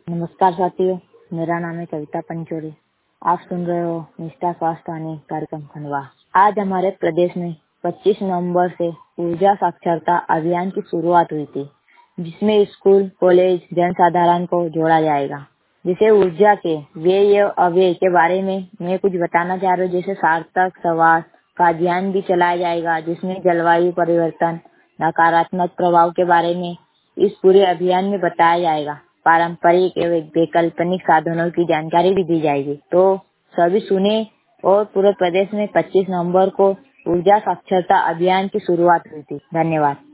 नमस्कार साथियों, मेरा नाम है कविता पंचोली। आप सुन रहे हो निष्ठा स्वास्थ्य वाणी कार्यक्रम खंडवा। आज हमारे प्रदेश में 25 नवंबर से ऊर्जा साक्षरता अभियान की शुरुआत हुई थी, जिसमें स्कूल, कॉलेज, जनसाधारण को जोड़ा जाएगा। जिसे ऊर्जा के व्यय और अव्यय के बारे में मैं कुछ बताना चाह रही हूँ। जैसे सार्थक संवाद का अभियान भी चलाया जाएगा, जिसमें जलवायु परिवर्तन नकारात्मक प्रभाव के बारे में इस पूरे अभियान में बताया जाएगा। पारंपरिक एवं वैकल्पिक साधनों की जानकारी भी दी जाएगी। तो सभी सुने। और पूरे प्रदेश में 25 नवंबर को ऊर्जा साक्षरता अभियान की शुरुआत हुई थी। धन्यवाद।